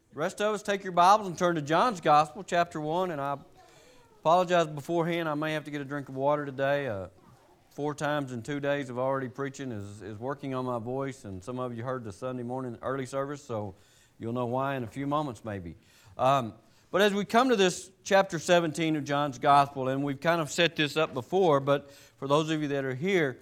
Rest of us, take your Bibles and turn to John's Gospel, chapter 1. And I apologize beforehand. I may have to get a drink of water today. 4 times in 2 days of already preaching is working on my voice. And some of you heard the Sunday morning early service, so you'll know why in a few moments maybe. But as we come to this chapter 17 of John's Gospel, and we've kind of set this up before, but for those of you that are here,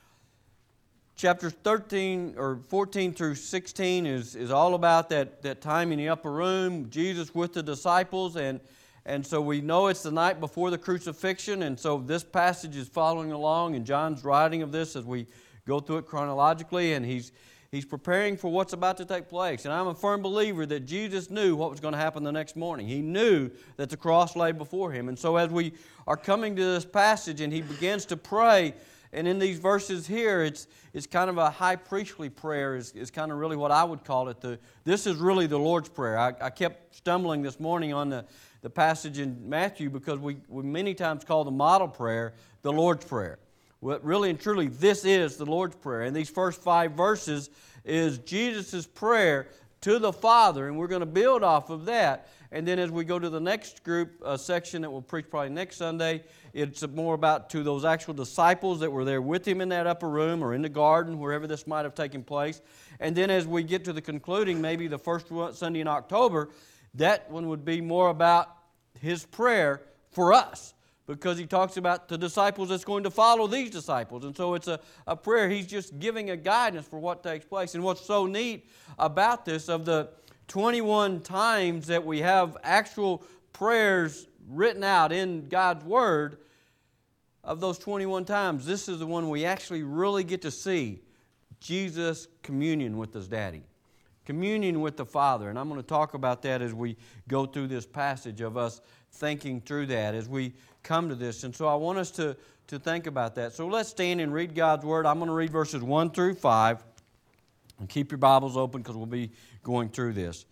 chapters 13 or 14 through 16 is all about that time in the upper room, Jesus with the disciples, and so we know it's the night before the crucifixion, and so this passage is following along in John's writing of this as we go through it chronologically, and he's preparing for what's about to take place. And I'm a firm believer that Jesus knew what was going to happen the next morning. He knew that the cross lay before Him. And so as we are coming to this passage and He begins to pray, and in these verses here, it's kind of a high priestly prayer is kind of really what I would call it. This is really the Lord's Prayer. I kept stumbling this morning on the passage in Matthew because we many times call the model prayer the Lord's Prayer. Well, really and truly, this is the Lord's Prayer. And these first 5 verses is Jesus' prayer to the Father, and we're going to build off of that. And then as we go to the next group section that we'll preach probably next Sunday, it's more about to those actual disciples that were there with Him in that upper room or in the garden, wherever this might have taken place. And then as we get to the concluding, maybe the first Sunday in October, that one would be more about His prayer for us, because He talks about the disciples that's going to follow these disciples. And so it's a prayer. He's just giving a guidance for what takes place. And what's so neat about this, of the 21 times that we have actual prayers written out in God's Word, of those 21 times, this is the one we actually really get to see Jesus' communion with His Daddy, communion with the Father. And I'm going to talk about that as we go through this passage, of us thinking through that as we come to this. And so I want us to think about that. So let's stand and read God's Word. I'm going to read verses 1 through 5. And keep your Bibles open because we'll be going through this.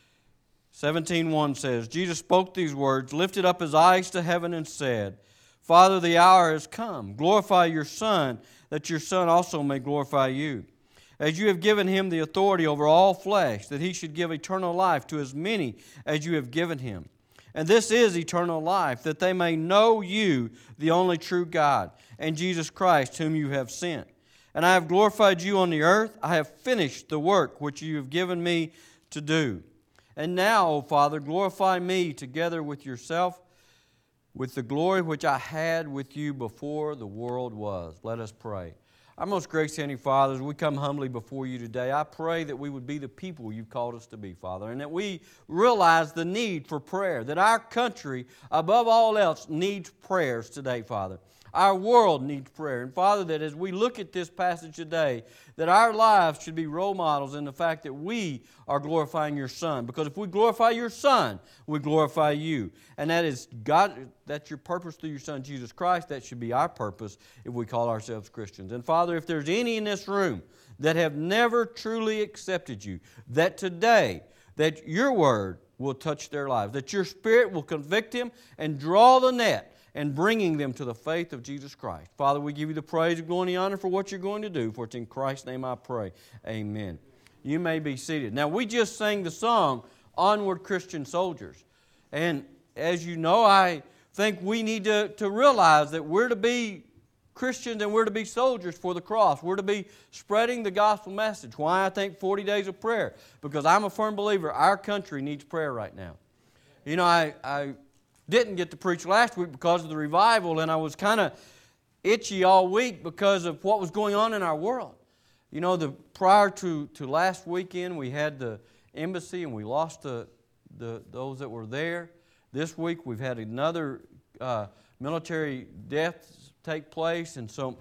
17:1 says, Jesus spoke these words, lifted up His eyes to heaven, and said, Father, the hour has come. Glorify your Son, that your Son also may glorify you. As you have given Him the authority over all flesh, that He should give eternal life to as many as you have given Him. And this is eternal life, that they may know you, the only true God, and Jesus Christ, whom you have sent. And I have glorified you on the earth. I have finished the work which you have given me to do. And now, O Father, glorify me together with yourself, with the glory which I had with you before the world was. Let us pray. Our most gracious Heavenly Father, as we come humbly before you today, I pray that we would be the people you've called us to be, Father, and that we realize the need for prayer, that our country, above all else, needs prayers today, Father. Our world needs prayer. And Father, that as we look at this passage today, that our lives should be role models in the fact that we are glorifying your Son. Because if we glorify your Son, we glorify you. And that is God, that's your purpose through your Son, Jesus Christ. That should be our purpose if we call ourselves Christians. And Father, if there's any in this room that have never truly accepted you, that today, that your word will touch their lives, that your Spirit will convict them and draw the net, and bringing them to the faith of Jesus Christ. Father, we give you the praise and glory and the honor for what you're going to do. For it's in Christ's name I pray. Amen. You may be seated. Now, we just sang the song, Onward Christian Soldiers. And as you know, I think we need to realize that we're to be Christians and we're to be soldiers for the cross. We're to be spreading the gospel message. Why I think 40 days of prayer? Because I'm a firm believer our country needs prayer right now. You know, I didn't get to preach last week because of the revival, and I was kind of itchy all week because of what was going on in our world. You know, prior to last weekend, we had the embassy and we lost those that were there. This week we've had another military death take place, and so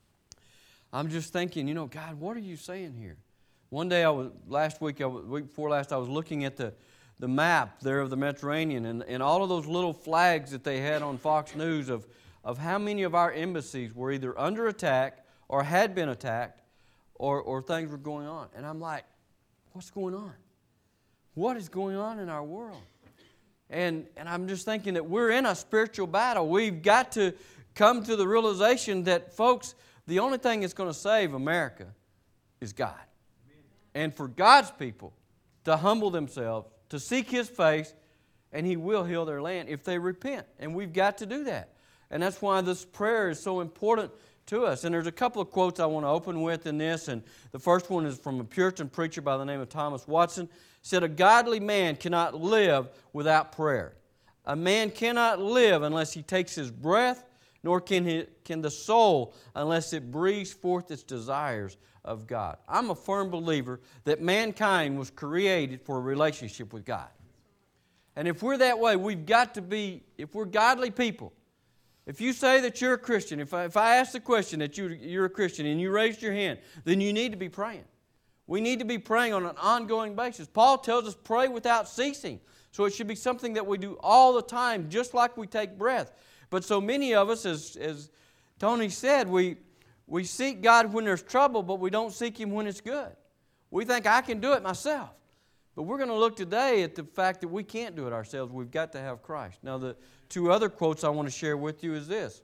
I'm just thinking, you know, God, what are you saying here? One day week before last, I was looking at the map there of the Mediterranean and all of those little flags that they had on Fox News of how many of our embassies were either under attack or had been attacked or things were going on. And I'm like, what's going on? What is going on in our world? And I'm just thinking that we're in a spiritual battle. We've got to come to the realization that, folks, the only thing that's going to save America is God. And for God's people to humble themselves to seek His face, and He will heal their land if they repent. And we've got to do that. And that's why this prayer is so important to us. And there's a couple of quotes I want to open with in this. And the first one is from a Puritan preacher by the name of Thomas Watson. He said, "A godly man cannot live without prayer. A man cannot live unless he takes his breath, nor can the soul unless it breathes forth its desires of God." I'm a firm believer that mankind was created for a relationship with God. And if we're that way, we've got to be, if we're godly people, if you say that you're a Christian, if I ask the question that you're a Christian and you raised your hand, then you need to be praying. We need to be praying on an ongoing basis. Paul tells us pray without ceasing. So it should be something that we do all the time, just like we take breath. But so many of us, as Tony said, we seek God when there's trouble, but we don't seek Him when it's good. We think, I can do it myself. But we're going to look today at the fact that we can't do it ourselves. We've got to have Christ. Now, the two other quotes I want to share with you is this.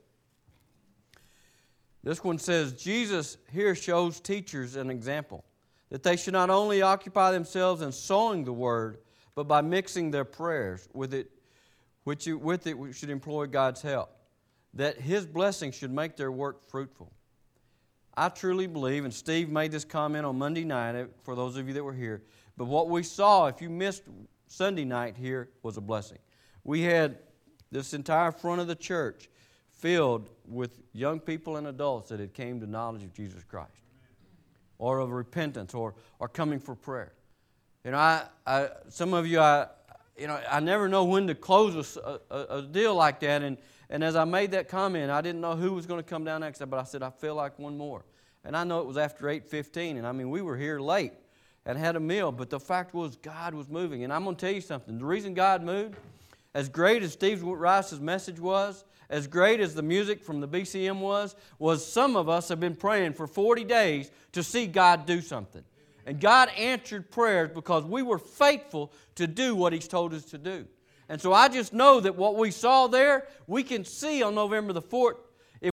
This one says, Jesus here shows teachers an example, that they should not only occupy themselves in sowing the Word, but by mixing their prayers with it we should employ God's help, that His blessing should make their work fruitful. I truly believe, and Steve made this comment on Monday night, for those of you that were here, but what we saw, if you missed Sunday night here, was a blessing. We had this entire front of the church filled with young people and adults that had came to knowledge of Jesus Christ, or of repentance, or coming for prayer. You know, some of you, I never know when to close a deal like that. And as I made that comment, I didn't know who was going to come down next, but I said, I feel like one more. And I know it was after 8:15, and I mean, we were here late and had a meal, but the fact was God was moving. And I'm going to tell you something. The reason God moved, as great as Steve Rice's message was, as great as the music from the BCM was some of us have been praying for 40 days to see God do something. And God answered prayers because we were faithful to do what He's told us to do. And so I just know that what we saw there, we can see on November the 4th